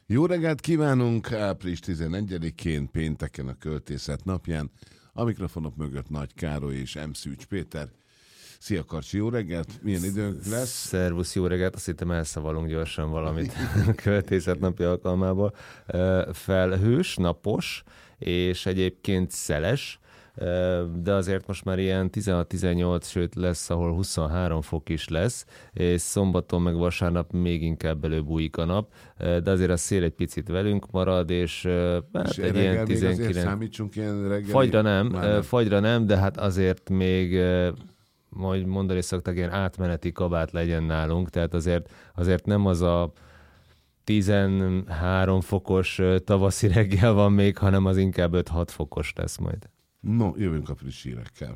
Jó reggelt kívánunk április 11-én, pénteken a Költészet napján. A mikrofonok mögött Nagy Károly és M. Szűcs Péter. Szia Karcsi, jó reggelt! Milyen időnk lesz? Szervusz, jó reggelt! Azt hittem elszavalunk gyorsan valamit a Költészet napi alkalmából. Felhős, napos, és egyébként szeles, de azért most már ilyen 16-18, sőt lesz, ahol 23 fok is lesz, és szombaton meg vasárnap még inkább előbújik a nap, de azért a szél egy picit velünk marad, és hát egy ilyen 19... számítsunk ilyen reggeli? Fagyra nem, de hát azért még... majd mondani szoktak, ilyen átmeneti kabát legyen nálunk, tehát azért nem az a 13 fokos tavaszi reggel van még, hanem az inkább 5-6 fokos lesz majd. No, jövünk a friss hírekkel.